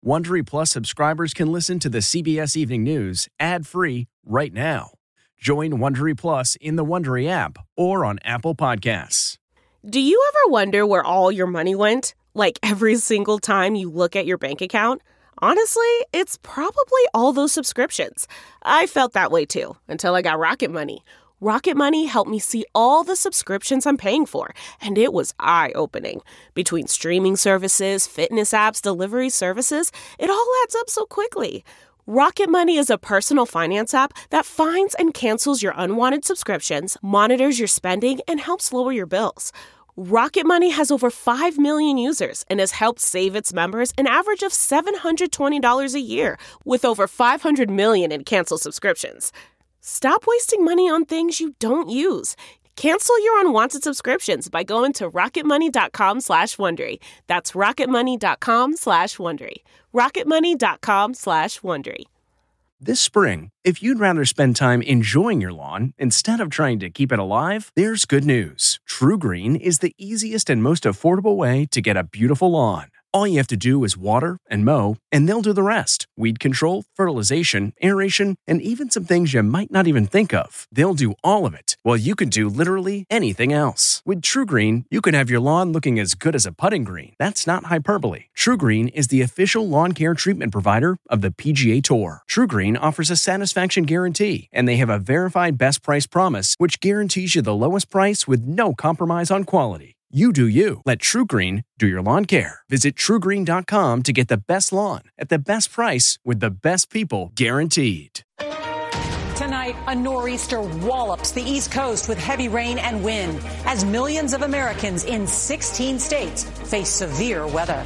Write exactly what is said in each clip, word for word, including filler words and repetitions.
Wondery Plus subscribers can listen to the C B S Evening News ad-free right now. Join Wondery Plus in the Wondery app or on Apple Podcasts. Do you ever wonder where all your money went? Like every single time you look at your bank account? Honestly, it's probably all those subscriptions. I felt that way too, until I got Rocket Money. Rocket Money helped me see all the subscriptions I'm paying for, and it was eye-opening. Between streaming services, fitness apps, delivery services, it all adds up so quickly. Rocket Money is a personal finance app that finds and cancels your unwanted subscriptions, monitors your spending, and helps lower your bills. Rocket Money has over five million users and has helped save its members an average of seven hundred twenty dollars a year, with over five hundred million in canceled subscriptions. Stop wasting money on things you don't use. Cancel your unwanted subscriptions by going to rocketmoney.com slash Wondery. That's rocketmoney.com slash Wondery. rocketmoney.com slash Wondery. This spring, if you'd rather spend time enjoying your lawn instead of trying to keep it alive, there's good news. True Green is the easiest and most affordable way to get a beautiful lawn. All you have to do is water and mow, and they'll do the rest. Weed control, fertilization, aeration, and even some things you might not even think of. They'll do all of it, while you can do literally anything else. With True Green, you can have your lawn looking as good as a putting green. That's not hyperbole. True Green is the official lawn care treatment provider of the P G A Tour. True Green offers a satisfaction guarantee, and they have a verified best price promise, which guarantees you the lowest price with no compromise on quality. You do you. Let True Green do your lawn care. Visit true green dot com to get the best lawn at the best price with the best people guaranteed. Tonight, a nor'easter wallops the East Coast with heavy rain and wind as millions of Americans in sixteen states face severe weather.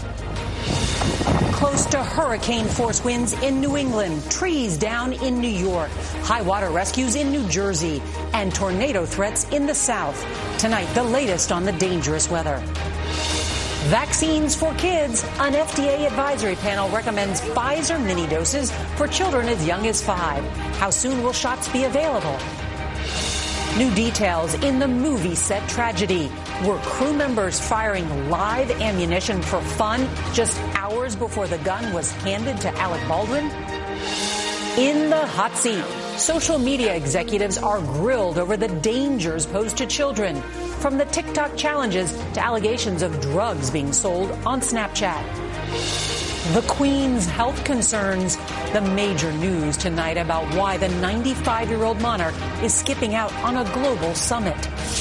Close to hurricane-force winds in New England, trees down in New York, high water rescues in New Jersey, and tornado threats in the South. Tonight, the latest on the dangerous weather. Vaccines for kids. An F D A advisory panel recommends Pfizer mini doses for children as young as five. How soon will shots be available? New details in the movie set tragedy. Were crew members firing live ammunition for fun just hours before the gun was handed to Alec Baldwin? In the hot seat, social media executives are grilled over the dangers posed to children, from the TikTok challenges to allegations of drugs being sold on Snapchat. The Queen's health concerns. The major news tonight about why the ninety-five-year-old monarch is skipping out on a global summit.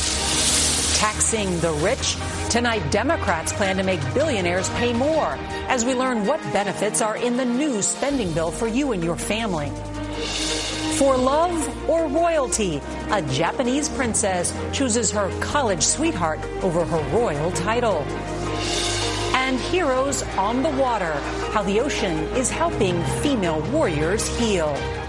Taxing the rich. Tonight, Democrats plan to make billionaires pay more as we learn what benefits are in the new spending bill for you and your family. For love or royalty, a Japanese princess chooses her college sweetheart over her royal title. And heroes on the water, how the ocean is helping female warriors heal.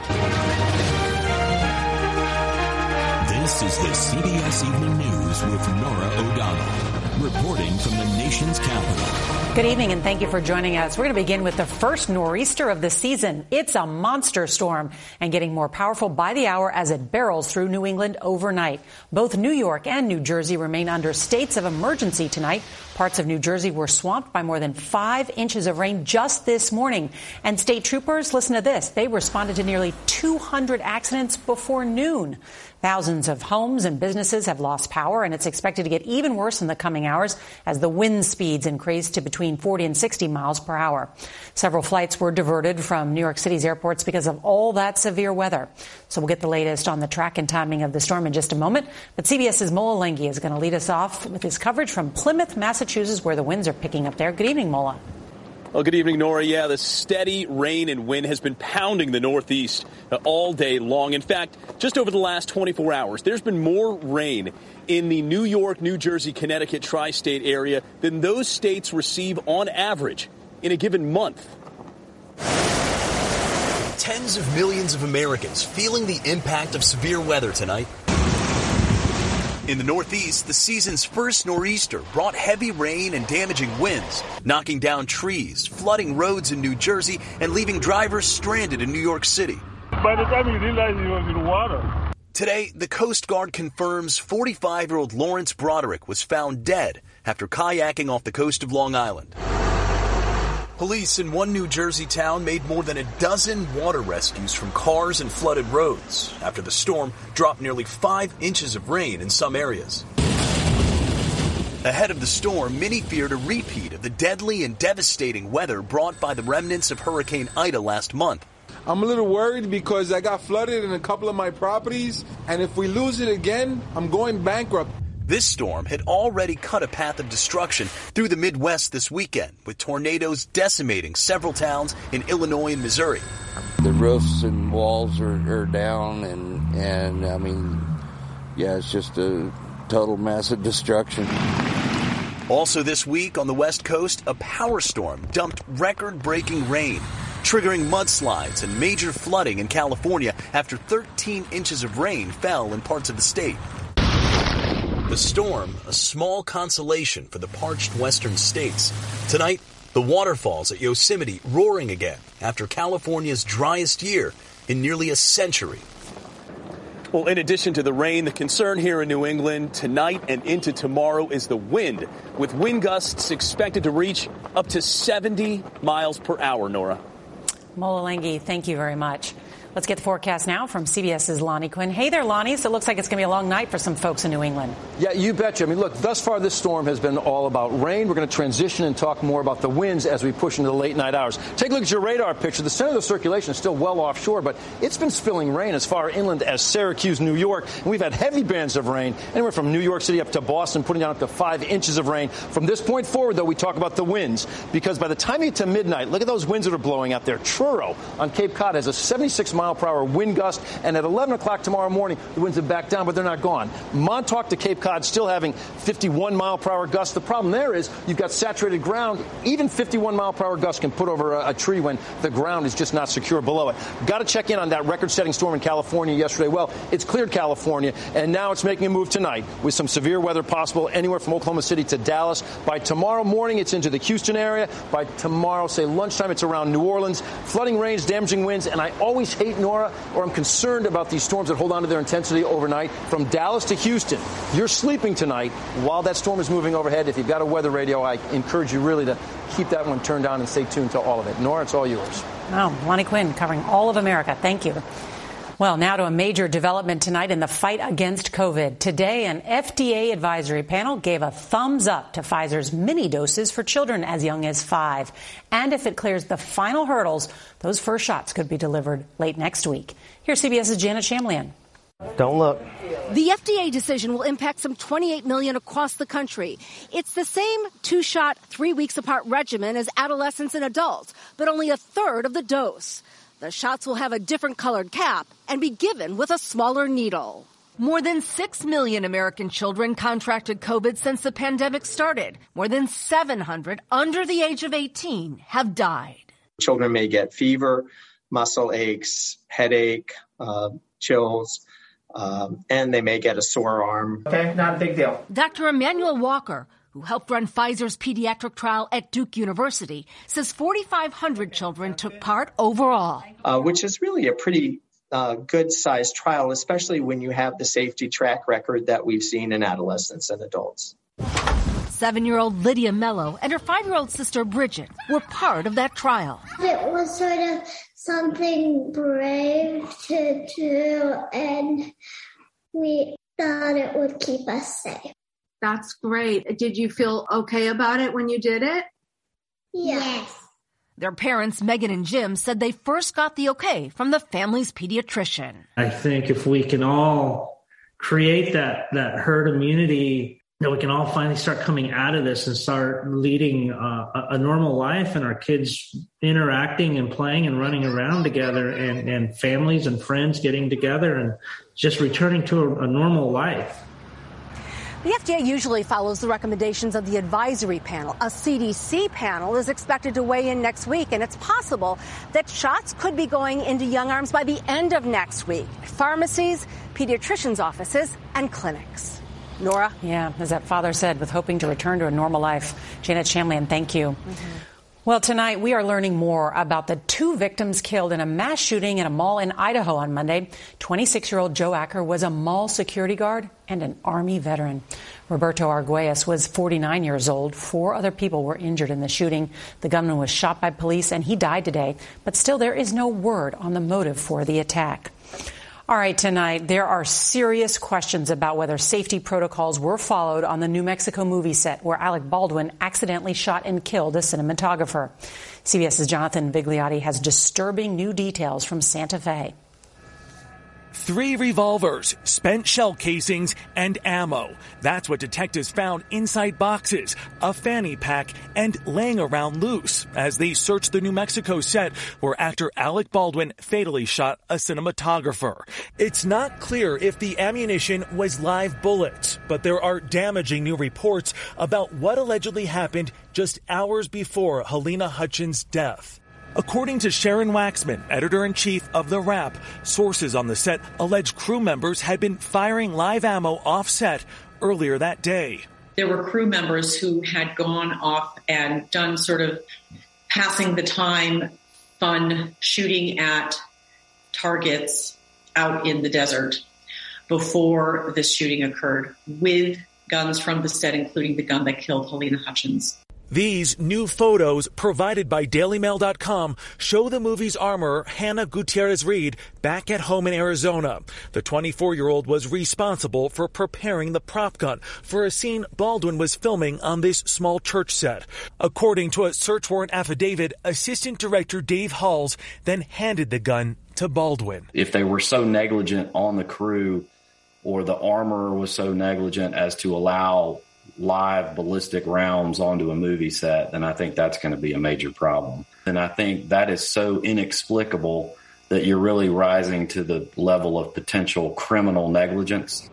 This is the C B S Evening News with Norah O'Donnell, reporting from the nation's capital. Good evening, and thank you for joining us. We're going to begin with the first nor'easter of the season. It's a monster storm and getting more powerful by the hour as it barrels through New England overnight. Both New York and New Jersey remain under states of emergency tonight. Parts of New Jersey were swamped by more than five inches of rain just this morning. And state troopers, listen to this, they responded to nearly two hundred accidents before noon. Thousands of homes and businesses have lost power, and it's expected to get even worse in the coming hours as the wind speeds increase to between forty and sixty miles per hour. Several flights were diverted from New York City's airports because of all that severe weather. So we'll get the latest on the track and timing of the storm in just a moment. But CBS's Mola Lenghi is going to lead us off with his coverage from Plymouth, Massachusetts, where the winds are picking up there. Good evening, Mola. Well, good evening, Nora. Yeah, the steady rain and wind has been pounding the Northeast uh, all day long. In fact, just over the last twenty-four hours, there's been more rain in the New York, New Jersey, Connecticut tri-state area than those states receive on average in a given month. Tens of millions of Americans feeling the impact of severe weather tonight. In the Northeast, the season's first nor'easter brought heavy rain and damaging winds, knocking down trees, flooding roads in New Jersey, and leaving drivers stranded in New York City. By the time you realize he was in water. Today, the Coast Guard confirms forty-five-year-old Lawrence Broderick was found dead after kayaking off the coast of Long Island. Police in one New Jersey town made more than a dozen water rescues from cars and flooded roads after the storm dropped nearly five inches of rain in some areas. Ahead of the storm, many feared a repeat of the deadly and devastating weather brought by the remnants of Hurricane Ida last month. I'm a little worried because I got flooded in a couple of my properties, and if we lose it again, I'm going bankrupt. This storm had already cut a path of destruction through the Midwest this weekend, with tornadoes decimating several towns in Illinois and Missouri. The roofs and walls are, are down, and, and, I mean, yeah, it's just a total massive destruction. Also this week on the West Coast, a power storm dumped record-breaking rain, triggering mudslides and major flooding in California after thirteen inches of rain fell in parts of the state. The storm, a small consolation for the parched western states. Tonight, the waterfalls at Yosemite roaring again after California's driest year in nearly a century. Well, in addition to the rain, the concern here in New England tonight and into tomorrow is the wind, with wind gusts expected to reach up to seventy miles per hour, Nora. Mola Lenghi, thank you very much. Let's get the forecast now from CBS's Lonnie Quinn. Hey there, Lonnie. So it looks like it's going to be a long night for some folks in New England. Yeah, you betcha. I mean, look, thus far this storm has been all about rain. We're going to transition and talk more about the winds as we push into the late night hours. Take a look at your radar picture. The center of the circulation is still well offshore, but it's been spilling rain as far inland as Syracuse, New York. And we've had heavy bands of rain, anywhere from New York City up to Boston, putting down up to five inches of rain. From this point forward, though, we talk about the winds, because by the time you get to midnight, look at those winds that are blowing out there. Truro on Cape Cod has a seventy-six mile per hour wind gust, and at eleven o'clock tomorrow morning, the winds have backed down, but they're not gone. Montauk to Cape Cod still having fifty-one mile per hour gusts. The problem there is you've got saturated ground. Even fifty-one mile per hour gusts can put over a, a tree when the ground is just not secure below it. Got to check in on that record-setting storm in California yesterday. Well, it's cleared California, and now it's making a move tonight with some severe weather possible anywhere from Oklahoma City to Dallas. By tomorrow morning, it's into the Houston area. By tomorrow, say lunchtime, it's around New Orleans. Flooding rains, damaging winds, and I always hate, Nora, or I'm concerned about these storms that hold on to their intensity overnight. From Dallas to Houston, you're sleeping tonight while that storm is moving overhead. If you've got a weather radio, I encourage you really to keep that one turned on and stay tuned to all of it. Nora, it's all yours. Wow, Lonnie Quinn covering all of America. Thank you. Well, now to a major development tonight in the fight against COVID. Today, an F D A advisory panel gave a thumbs up to Pfizer's mini doses for children as young as five. And if it clears the final hurdles, those first shots could be delivered late next week. Here's CBS's Janet Shamlian. Don't look. The F D A decision will impact some twenty-eight million across the country. It's the same two-shot, three weeks apart regimen as adolescents and adults, but only a third of the dose. The shots will have a different colored cap and be given with a smaller needle. More than six million American children contracted COVID since the pandemic started. More than seven hundred under the age of eighteen have died. Children may get fever, muscle aches, headache, uh, chills, um, and they may get a sore arm. Okay, not a big deal. Doctor Emmanuel Walker, who helped run Pfizer's pediatric trial at Duke University, says forty-five hundred children took part overall. Uh, which is really a pretty uh, good-sized trial, especially when you have the safety track record that we've seen in adolescents and adults. Seven-year-old Lydia Mello and her five-year-old sister Bridget were part of that trial. It was sort of something brave to do, and we thought it would keep us safe. That's great. Did you feel okay about it when you did it? Yes. Their parents, Megan and Jim, said they first got the okay from the family's pediatrician. I think if we can all create that, that herd immunity, that we can all finally start coming out of this and start leading uh, a, a normal life, and our kids interacting and playing and running around together, and, and families and friends getting together and just returning to a, a normal life. The F D A usually follows the recommendations of the advisory panel. A C D C panel is expected to weigh in next week, and it's possible that shots could be going into young arms by the end of next week. Pharmacies, pediatricians' offices, and clinics. Nora? Yeah, as that father said, with hoping to return to a normal life. Janet Shamlian, thank you. Mm-hmm. Well, tonight we are learning more about the two victims killed in a mass shooting at a mall in Idaho on Monday. twenty-six-year-old Joe Acker was a mall security guard and an Army veteran. Roberto Arguelles was forty-nine years old. Four other people were injured in the shooting. The gunman was shot by police and he died today. But still, there is no word on the motive for the attack. All right, tonight, there are serious questions about whether safety protocols were followed on the New Mexico movie set where Alec Baldwin accidentally shot and killed a cinematographer. CBS's Jonathan Vigliotti has disturbing new details from Santa Fe. Three revolvers, spent shell casings, and ammo. That's what detectives found inside boxes, a fanny pack, and laying around loose as they searched the New Mexico set where actor Alec Baldwin fatally shot a cinematographer. It's not clear if the ammunition was live bullets, but there are damaging new reports about what allegedly happened just hours before Halyna Hutchins' death. According to Sharon Waxman, editor-in-chief of The Wrap, sources on the set allege crew members had been firing live ammo off-set earlier that day. There were crew members who had gone off and done sort of passing the time, fun shooting at targets out in the desert before this shooting occurred with guns from the set, including the gun that killed Halyna Hutchins. These new photos provided by Daily Mail dot com show the movie's armorer, Hannah Gutierrez-Reed, back at home in Arizona. The twenty-four-year-old was responsible for preparing the prop gun for a scene Baldwin was filming on this small church set. According to a search warrant affidavit, Assistant Director Dave Halls then handed the gun to Baldwin. If they were so negligent on the crew or the armorer was so negligent as to allow live ballistic rounds onto a movie set, then I think that's going to be a major problem. And I think that is so inexplicable that you're really rising to the level of potential criminal negligence.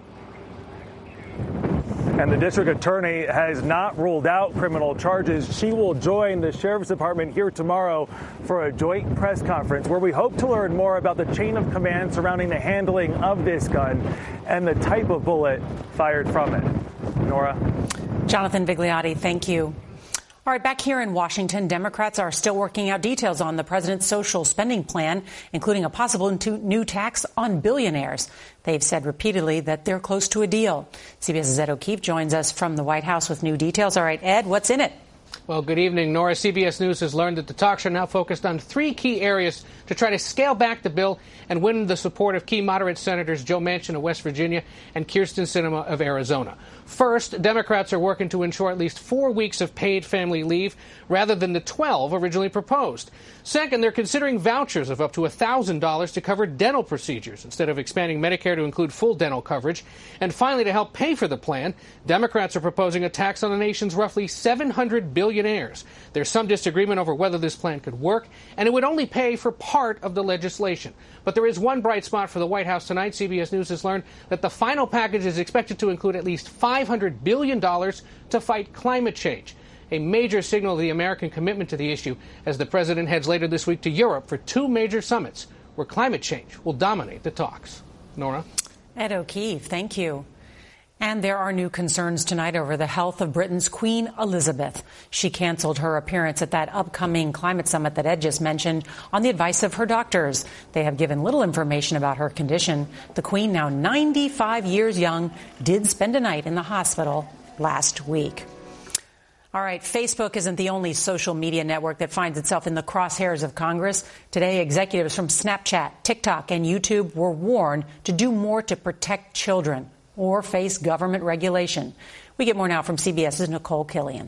And the district attorney has not ruled out criminal charges. She will join the sheriff's department here tomorrow for a joint press conference where we hope to learn more about the chain of command surrounding the handling of this gun and the type of bullet fired from it. Nora. Jonathan Vigliotti, thank you. All right, back here in Washington, Democrats are still working out details on the president's social spending plan, including a possible new tax on billionaires. They've said repeatedly that they're close to a deal. CBS's Ed O'Keefe joins us from the White House with new details. All right, Ed, what's in it? Well, good evening, Nora. C B S News has learned that the talks are now focused on three key areas to try to scale back the bill and win the support of key moderate senators Joe Manchin of West Virginia and Kyrsten Sinema of Arizona. First, Democrats are working to ensure at least four weeks of paid family leave rather than the twelve originally proposed. Second, they're considering vouchers of up to one thousand dollars to cover dental procedures instead of expanding Medicare to include full dental coverage. And finally, to help pay for the plan, Democrats are proposing a tax on the nation's roughly seven hundred billionaires. There's some disagreement over whether this plan could work, and it would only pay for part of the legislation. But there is one bright spot for the White House tonight. C B S News has learned that the final package is expected to include at least five hundred billion dollars to fight climate change, a major signal of the American commitment to the issue as the president heads later this week to Europe for two major summits where climate change will dominate the talks. Nora? Ed O'Keefe, thank you. And there are new concerns tonight over the health of Britain's Queen Elizabeth. She canceled her appearance at that upcoming climate summit that Ed just mentioned on the advice of her doctors. They have given little information about her condition. The Queen, now ninety-five years young, did spend a night in the hospital last week. All right, Facebook isn't the only social media network that finds itself in the crosshairs of Congress. Today, executives from Snapchat, TikTok, and YouTube were warned to do more to protect children or face government regulation. We get more now from CBS's Nicole Killian.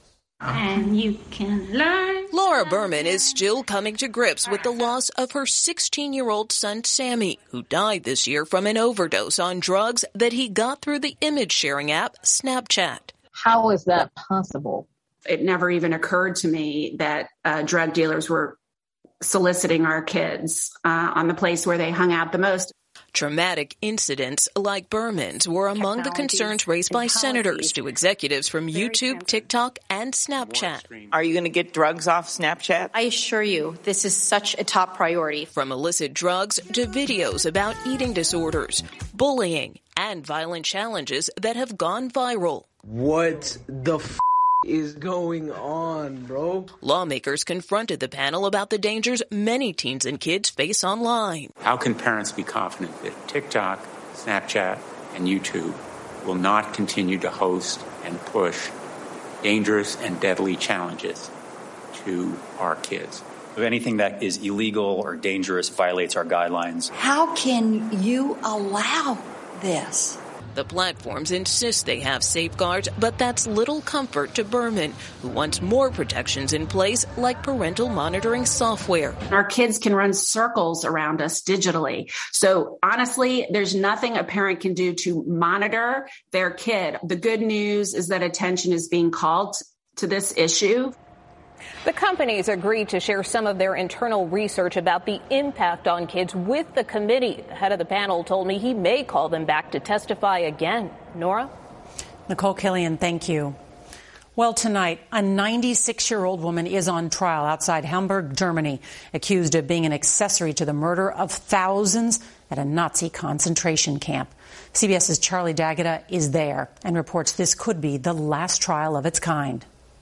And you can learn. Laura Berman is still coming to grips with the loss of her sixteen-year-old son, Sammy, who died this year from an overdose on drugs that he got through the image-sharing app Snapchat. How is that possible? It never even occurred to me that uh, drug dealers were soliciting our kids uh, on the place where they hung out the most. Traumatic incidents like Berman's were among the concerns raised by senators to executives from YouTube, TikTok, and Snapchat. Are you going to get drugs off Snapchat? I assure you, this is such a top priority. From illicit drugs to videos about eating disorders, bullying, and violent challenges that have gone viral. What the f*** is going on, bro? Lawmakers confronted the panel about the dangers many teens and kids face online. How can parents be confident that TikTok, Snapchat, and YouTube will not continue to host and push dangerous and deadly challenges to our kids? If anything that is illegal or dangerous violates our guidelines. How can you allow this? The platforms insist they have safeguards, but that's little comfort to Berman, who wants more protections in place, like parental monitoring software. Our kids can run circles around us digitally. So honestly, there's nothing a parent can do to monitor their kid. The good news is that attention is being called to this issue. The companies agreed to share some of their internal research about the impact on kids with the committee. The head of the panel told me he may call them back to testify again. Nora? Nicole Killian, thank you. Well, tonight, a ninety-six-year-old woman is on trial outside Hamburg, Germany, accused of being an accessory to the murder of thousands at a Nazi concentration camp. CBS's Charlie D'Agata is there and reports this could be the last trial of its kind.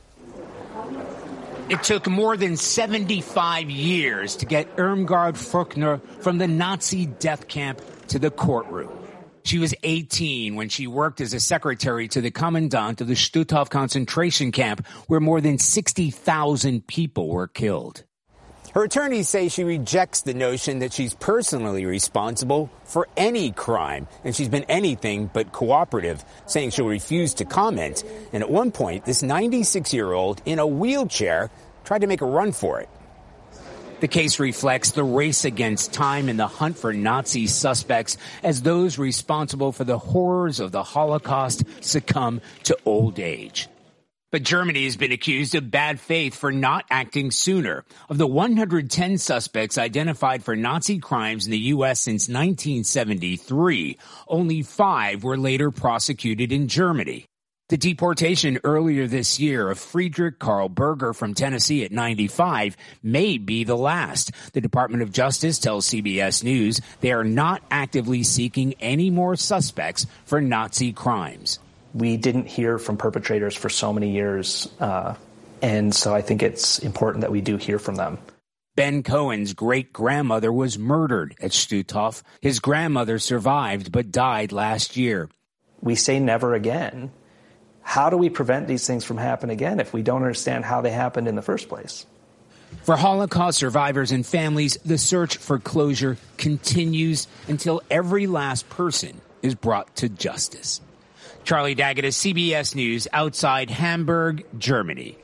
It took more than seventy-five years to get Irmgard Fruchner from the Nazi death camp to the courtroom. She was eighteen when she worked as a secretary to the commandant of the Stutthof concentration camp, where more than sixty thousand people were killed. Her attorneys say she rejects the notion that she's personally responsible for any crime, and she's been anything but cooperative, saying she'll refuse to comment. And at one point, this ninety-six-year-old in a wheelchair tried to make a run for it. The case reflects the race against time in the hunt for Nazi suspects as those responsible for the horrors of the Holocaust succumb to old age. But Germany has been accused of bad faith for not acting sooner. Of the one hundred ten suspects identified for Nazi crimes in the U S since nineteen seventy-three, only five were later prosecuted in Germany. The deportation earlier this year of Friedrich Karl Berger from Tennessee at ninety-five may be the last. The Department of Justice tells C B S News they are not actively seeking any more suspects for Nazi crimes. We didn't hear from perpetrators for so many years, uh, and so I think it's important that we do hear from them. Ben Cohen's great-grandmother was murdered at Stutthof. His grandmother survived but died last year. We say never again. How do we prevent these things from happening again if we don't understand how they happened in the first place? For Holocaust survivors and families, the search for closure continues until every last person is brought to justice. Charlie D'Agata, C B S News, outside Hamburg, Germany.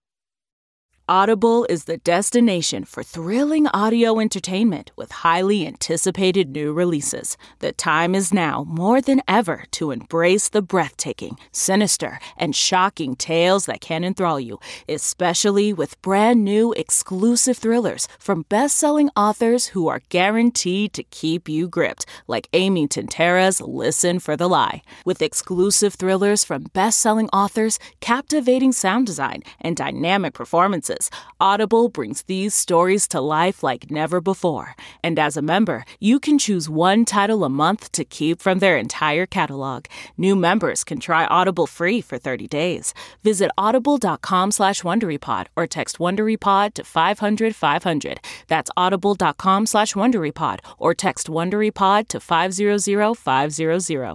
Audible is the destination for thrilling audio entertainment with highly anticipated new releases. The time is now more than ever to embrace the breathtaking, sinister, and shocking tales that can enthrall you, especially with brand new exclusive thrillers from best-selling authors who are guaranteed to keep you gripped, like Amy Tintera's Listen for the Lie. With exclusive thrillers from best-selling authors, captivating sound design, and dynamic performances, Audible brings these stories to life like never before. And as a member, you can choose one title a month to keep from their entire catalog. New members can try Audible free for thirty days. Visit audible.com slash WonderyPod or text WonderyPod to five hundred five hundred. That's audible.com slash WonderyPod or text WonderyPod to five hundred five hundred.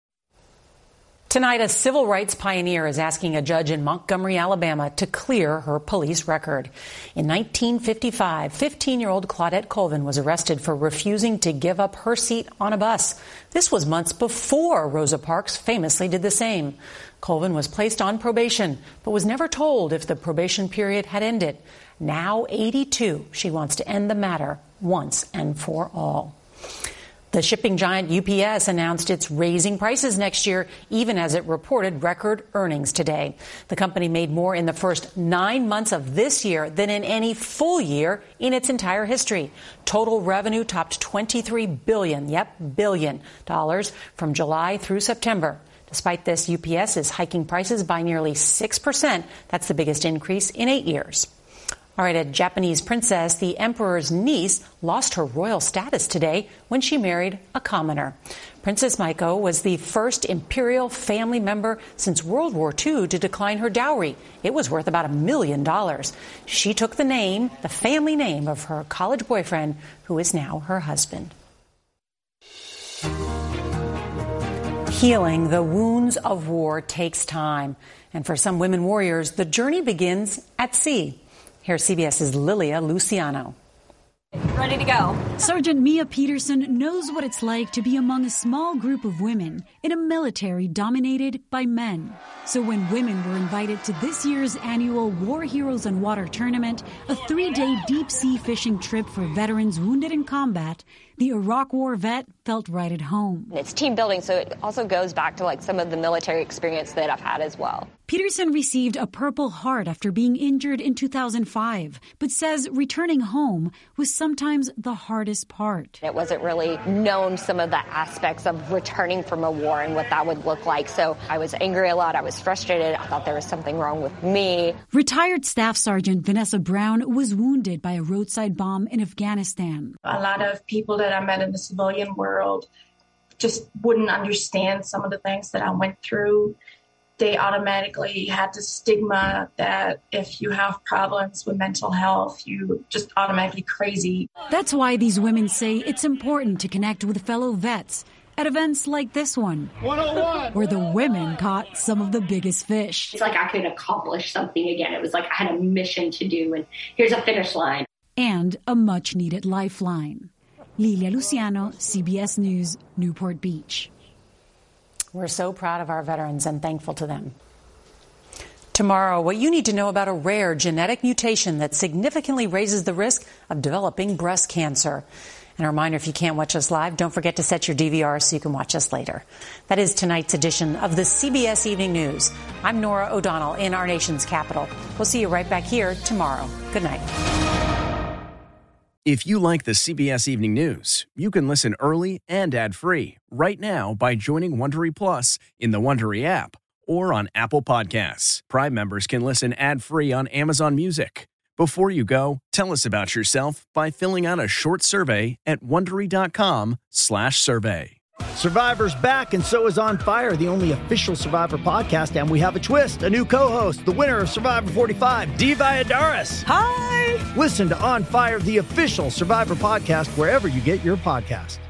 Tonight, a civil rights pioneer is asking a judge in Montgomery, Alabama, to clear her police record. In nineteen fifty-five, fifteen-year-old Claudette Colvin was arrested for refusing to give up her seat on a bus. This was months before Rosa Parks famously did the same. Colvin was placed on probation, but was never told if the probation period had ended. Now eighty-two, she wants to end the matter once and for all. The shipping giant U P S announced it's raising prices next year, even as it reported record earnings today. The company made more in the first nine months of this year than in any full year in its entire history. Total revenue topped twenty-three billion dollars, yep, billion dollars from July through September. Despite this, U P S is hiking prices by nearly six percent. That's the biggest increase in eight years. All right, a Japanese princess, the emperor's niece, lost her royal status today when she married a commoner. Princess Maiko was the first imperial family member since World War Two to decline her dowry. It was worth about a million dollars. She took the name, the family name of her college boyfriend, who is now her husband. Healing the wounds of war takes time. And for some women warriors, the journey begins at sea. Here's CBS's Lilia Luciano. Ready to go. Sergeant Mia Peterson knows what it's like to be among a small group of women in a military dominated by men. So when women were invited to this year's annual War Heroes on Water tournament, a three-day deep-sea fishing trip for veterans wounded in combat, the Iraq War vet felt right at home. It's team building, so it also goes back to like some of the military experience that I've had as well. Peterson received a Purple Heart after being injured in two thousand five, but says returning home was sometimes the hardest part. It wasn't really known some of the aspects of returning from a war and what that would look like. So I was angry a lot. I was frustrated. I thought there was something wrong with me. Retired Staff Sergeant Vanessa Brown was wounded by a roadside bomb in Afghanistan. A lot of people that I met in the civilian world just wouldn't understand some of the things that I went through. They automatically had the stigma that if you have problems with mental health, you just automatically crazy. That's why these women say it's important to connect with fellow vets at events like this one, one oh one, where the women caught some of the biggest fish. It's like I could accomplish something again. It was like I had a mission to do, and here's a finish line. And a much-needed lifeline. Lilia Luciano, C B S News, Newport Beach. We're so proud of our veterans and thankful to them. Tomorrow, what you need to know about a rare genetic mutation that significantly raises the risk of developing breast cancer. And a reminder, if you can't watch us live, don't forget to set your D V R so you can watch us later. That is tonight's edition of the C B S Evening News. I'm Norah O'Donnell in our nation's capital. We'll see you right back here tomorrow. Good night. If you like the C B S Evening News, you can listen early and ad-free right now by joining Wondery Plus in the Wondery app or on Apple Podcasts. Prime members can listen ad-free on Amazon Music. Before you go, tell us about yourself by filling out a short survey at Wondery.com slash survey. Survivor's back, and so is On Fire, the only official Survivor podcast, and we have a twist, a new co-host, the winner of Survivor forty-five, Dee Valladares. Hi! Listen to On Fire, the official Survivor podcast, wherever you get your podcast.